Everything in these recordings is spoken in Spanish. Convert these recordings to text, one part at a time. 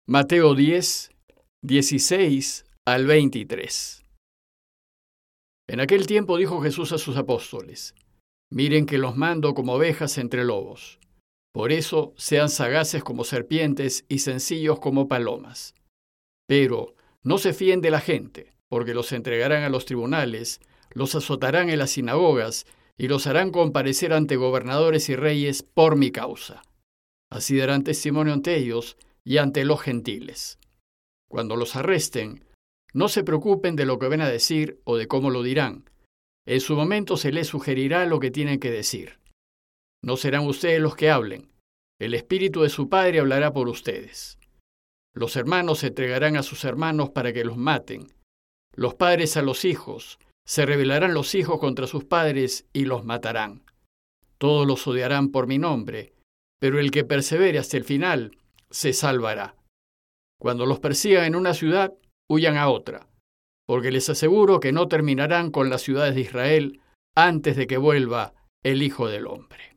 Mateo 10, 16 al 23. En aquel tiempo dijo Jesús a sus apóstoles: Miren que los mando como ovejas entre lobos. Por eso sean sagaces como serpientes y sencillos como palomas. Pero no se fíen de la gente, porque los entregarán a los tribunales, los azotarán en las sinagogas y los harán comparecer ante gobernadores y reyes por mi causa. Así darán testimonio ante ellos y ante los gentiles. Cuando los arresten, no se preocupen de lo que van a decir o de cómo lo dirán. En su momento se les sugerirá lo que tienen que decir. No serán ustedes los que hablen. El Espíritu de su Padre hablará por ustedes. Los hermanos se entregarán a sus hermanos para que los maten. Los padres a los hijos. Se rebelarán los hijos contra sus padres y los matarán. Todos los odiarán por mi nombre, pero el que persevere hasta el final se salvará. Cuando los persigan en una ciudad, huyan a otra, porque les aseguro que no terminarán con las ciudades de Israel antes de que vuelva el Hijo del Hombre.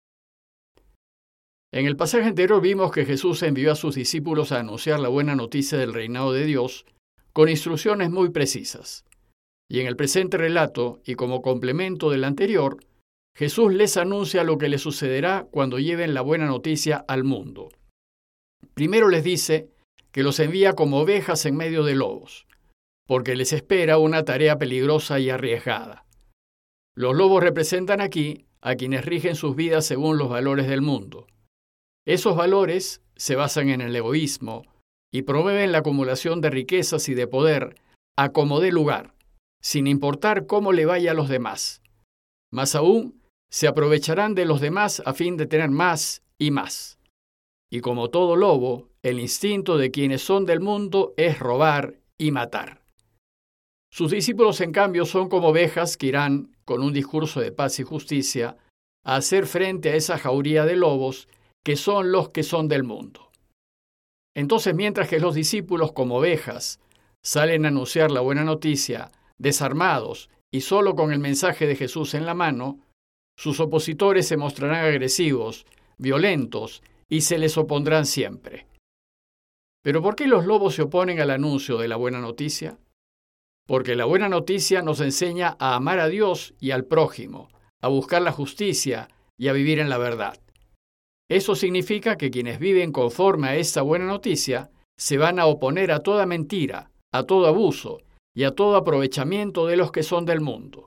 En el pasaje anterior vimos que Jesús envió a sus discípulos a anunciar la buena noticia del reinado de Dios con instrucciones muy precisas. Y en el presente relato, y como complemento del anterior, Jesús les anuncia lo que les sucederá cuando lleven la buena noticia al mundo. Primero les dice que los envía como ovejas en medio de lobos, porque les espera una tarea peligrosa y arriesgada. Los lobos representan aquí a quienes rigen sus vidas según los valores del mundo. Esos valores se basan en el egoísmo y promueven la acumulación de riquezas y de poder a como dé lugar, sin importar cómo le vaya a los demás. Más aún, se aprovecharán de los demás a fin de tener más y más. Y como todo lobo, el instinto de quienes son del mundo es robar y matar. Sus discípulos, en cambio, son como ovejas que irán, con un discurso de paz y justicia, a hacer frente a esa jauría de lobos que son los que son del mundo. Entonces, mientras que los discípulos, como ovejas, salen a anunciar la buena noticia, desarmados y solo con el mensaje de Jesús en la mano, sus opositores se mostrarán agresivos, violentos y se les opondrán siempre. ¿Pero por qué los lobos se oponen al anuncio de la buena noticia? Porque la buena noticia nos enseña a amar a Dios y al prójimo, a buscar la justicia y a vivir en la verdad. Eso significa que quienes viven conforme a esta buena noticia se van a oponer a toda mentira, a todo abuso y a todo aprovechamiento de los que son del mundo.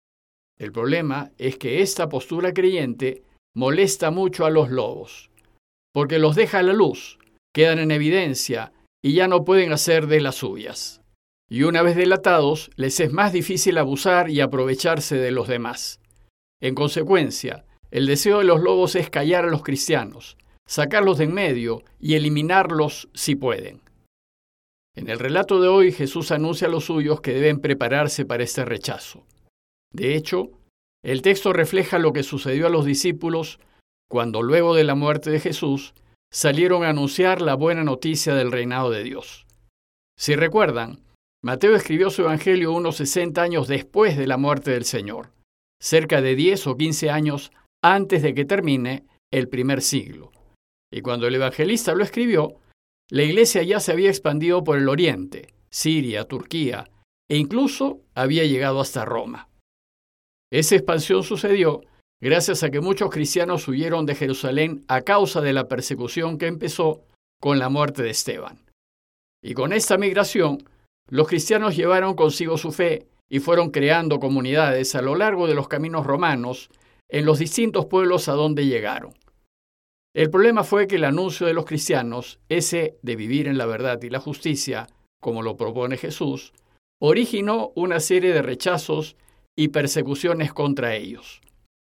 El problema es que esta postura creyente molesta mucho a los lobos, porque los deja a la luz, quedan en evidencia y ya no pueden hacer de las suyas. Y una vez delatados, les es más difícil abusar y aprovecharse de los demás. En consecuencia, el deseo de los lobos es callar a los cristianos, sacarlos de en medio y eliminarlos si pueden. En el relato de hoy, Jesús anuncia a los suyos que deben prepararse para este rechazo. De hecho, el texto refleja lo que sucedió a los discípulos cuando, luego de la muerte de Jesús, salieron a anunciar la buena noticia del reinado de Dios. Si recuerdan, Mateo escribió su evangelio unos 60 años después de la muerte del Señor, cerca de 10 o 15 años antes de que termine el primer siglo. Y cuando el evangelista lo escribió, la iglesia ya se había expandido por el oriente, Siria, Turquía, e incluso había llegado hasta Roma. Esa expansión sucedió gracias a que muchos cristianos huyeron de Jerusalén a causa de la persecución que empezó con la muerte de Esteban. Y con esta migración, los cristianos llevaron consigo su fe y fueron creando comunidades a lo largo de los caminos romanos en los distintos pueblos a donde llegaron. El problema fue que el anuncio de los cristianos, ese de vivir en la verdad y la justicia, como lo propone Jesús, originó una serie de rechazos y persecuciones contra ellos.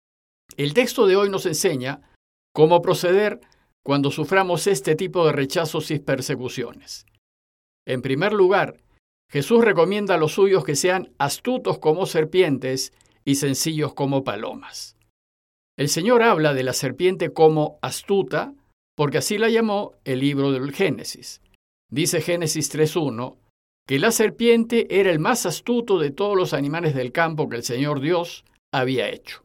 El texto de hoy nos enseña cómo proceder cuando suframos este tipo de rechazos y persecuciones. En primer lugar, Jesús recomienda a los suyos que sean astutos como serpientes y sencillos como palomas. El Señor habla de la serpiente como astuta porque así la llamó el libro del Génesis. Dice Génesis 3:1 que la serpiente era el más astuto de todos los animales del campo que el Señor Dios había hecho.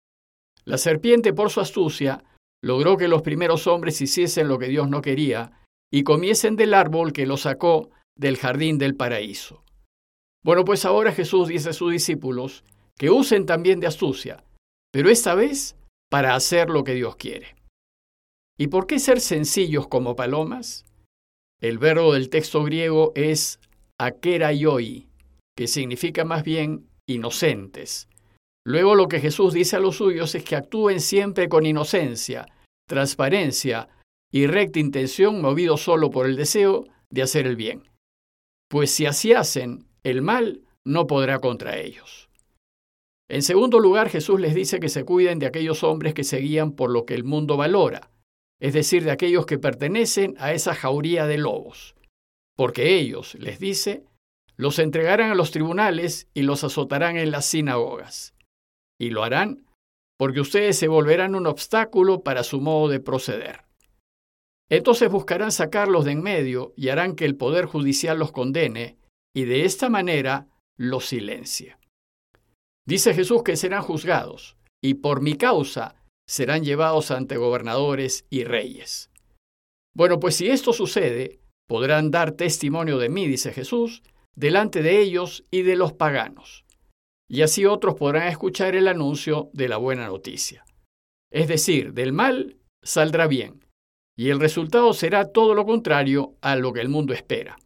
La serpiente, por su astucia, logró que los primeros hombres hiciesen lo que Dios no quería y comiesen del árbol que los sacó del jardín del paraíso. Bueno, pues ahora Jesús dice a sus discípulos que usen también de astucia, pero esta vez para hacer lo que Dios quiere. ¿Y por qué ser sencillos como palomas? El verbo del texto griego es akeraioi, que significa más bien inocentes. Luego lo que Jesús dice a los suyos es que actúen siempre con inocencia, transparencia y recta intención, movidos solo por el deseo de hacer el bien. Pues si así hacen, el mal no podrá contra ellos. En segundo lugar, Jesús les dice que se cuiden de aquellos hombres que se guían por lo que el mundo valora, es decir, de aquellos que pertenecen a esa jauría de lobos, porque ellos, les dice, los entregarán a los tribunales y los azotarán en las sinagogas. Y lo harán porque ustedes se volverán un obstáculo para su modo de proceder. Entonces buscarán sacarlos de en medio y harán que el poder judicial los condene y de esta manera los silencie. Dice Jesús que serán juzgados y por mi causa serán llevados ante gobernadores y reyes. Bueno, pues si esto sucede, podrán dar testimonio de mí, dice Jesús, delante de ellos y de los paganos. Y así otros podrán escuchar el anuncio de la buena noticia. Es decir, del mal saldrá bien, y el resultado será todo lo contrario a lo que el mundo espera.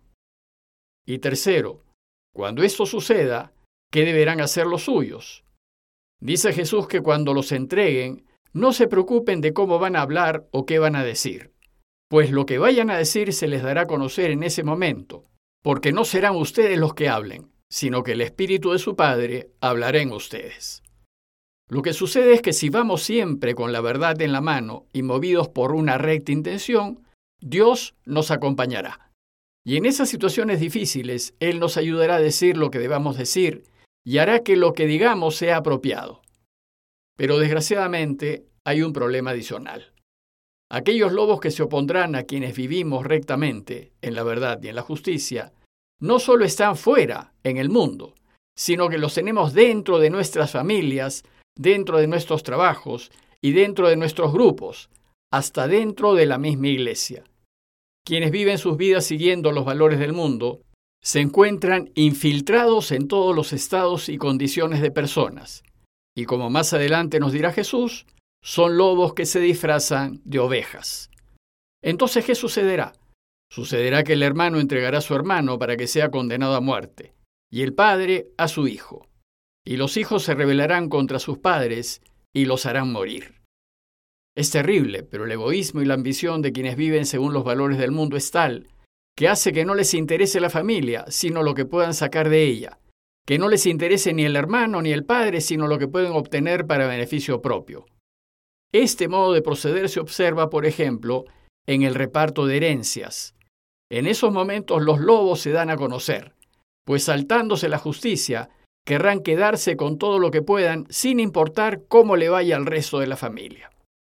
Y tercero, cuando esto suceda, ¿qué deberán hacer los suyos? Dice Jesús que cuando los entreguen, no se preocupen de cómo van a hablar o qué van a decir, pues lo que vayan a decir se les dará a conocer en ese momento, porque no serán ustedes los que hablen, sino que el Espíritu de su Padre hablará en ustedes. Lo que sucede es que si vamos siempre con la verdad en la mano y movidos por una recta intención, Dios nos acompañará. Y en esas situaciones difíciles, Él nos ayudará a decir lo que debamos decir y hará que lo que digamos sea apropiado. Pero desgraciadamente hay un problema adicional. Aquellos lobos que se opondrán a quienes vivimos rectamente, en la verdad y en la justicia, no solo están fuera, en el mundo, sino que los tenemos dentro de nuestras familias, dentro de nuestros trabajos y dentro de nuestros grupos, hasta dentro de la misma iglesia. Quienes viven sus vidas siguiendo los valores del mundo se encuentran infiltrados en todos los estados y condiciones de personas, y como más adelante nos dirá Jesús, son lobos que se disfrazan de ovejas. Entonces, ¿qué sucederá? Sucederá que el hermano entregará a su hermano para que sea condenado a muerte, y el padre a su hijo. Y los hijos se rebelarán contra sus padres y los harán morir. Es terrible, pero el egoísmo y la ambición de quienes viven según los valores del mundo es tal que hace que no les interese la familia, sino lo que puedan sacar de ella, que no les interese ni el hermano ni el padre, sino lo que pueden obtener para beneficio propio. Este modo de proceder se observa, por ejemplo, en el reparto de herencias. En esos momentos los lobos se dan a conocer, pues saltándose la justicia, querrán quedarse con todo lo que puedan sin importar cómo le vaya al resto de la familia.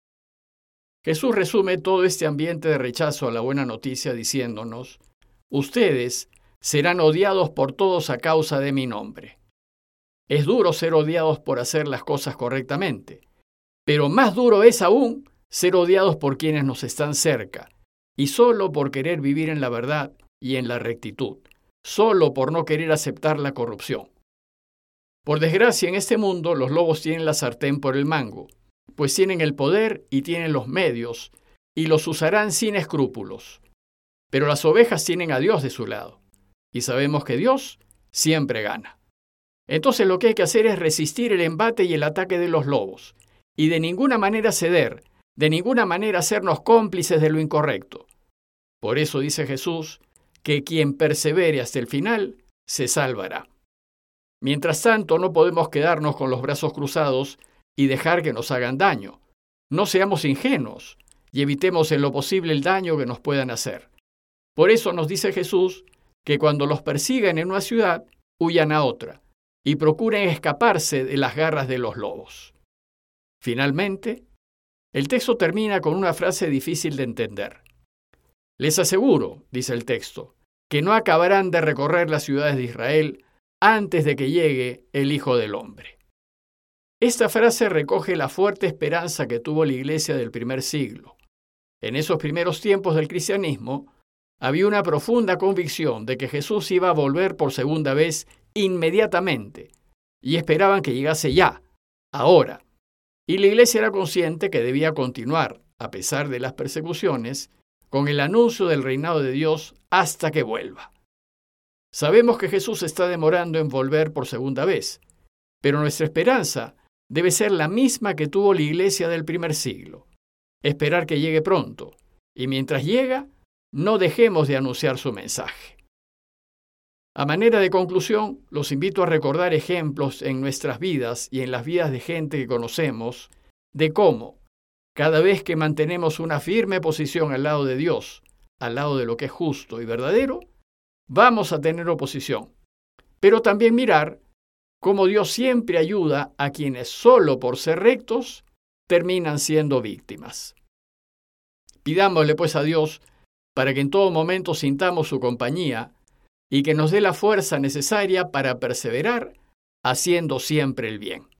Jesús resume todo este ambiente de rechazo a la buena noticia diciéndonos, ustedes serán odiados por todos a causa de mi nombre. Es duro ser odiados por hacer las cosas correctamente, pero más duro es aún ser odiados por quienes nos están cerca, y solo por querer vivir en la verdad y en la rectitud, solo por no querer aceptar la corrupción. Por desgracia, en este mundo los lobos tienen la sartén por el mango, pues tienen el poder y tienen los medios, y los usarán sin escrúpulos. Pero las ovejas tienen a Dios de su lado, y sabemos que Dios siempre gana. Entonces lo que hay que hacer es resistir el embate y el ataque de los lobos, y de ninguna manera ceder, de ninguna manera hacernos cómplices de lo incorrecto. Por eso dice Jesús que quien persevere hasta el final se salvará. Mientras tanto, no podemos quedarnos con los brazos cruzados y dejar que nos hagan daño. No seamos ingenuos y evitemos en lo posible el daño que nos puedan hacer. Por eso nos dice Jesús que cuando los persigan en una ciudad, huyan a otra y procuren escaparse de las garras de los lobos. Finalmente, el texto termina con una frase difícil de entender. Les aseguro, dice el texto, que no acabarán de recorrer las ciudades de Israel antes de que llegue el Hijo del Hombre. Esta frase recoge la fuerte esperanza que tuvo la iglesia del primer siglo. En esos primeros tiempos del cristianismo, había una profunda convicción de que Jesús iba a volver por segunda vez inmediatamente, y esperaban que llegase ya, ahora. Y la iglesia era consciente que debía continuar, a pesar de las persecuciones, con el anuncio del reinado de Dios hasta que vuelva. Sabemos que Jesús está demorando en volver por segunda vez, pero nuestra esperanza debe ser la misma que tuvo la iglesia del primer siglo: esperar que llegue pronto, y mientras llega, no dejemos de anunciar su mensaje. A manera de conclusión, los invito a recordar ejemplos en nuestras vidas y en las vidas de gente que conocemos de cómo, cada vez que mantenemos una firme posición al lado de Dios, al lado de lo que es justo y verdadero, vamos a tener oposición. Pero también mirar cómo Dios siempre ayuda a quienes solo por ser rectos terminan siendo víctimas. Pidámosle pues a Dios para que en todo momento sintamos su compañía y que nos dé la fuerza necesaria para perseverar haciendo siempre el bien.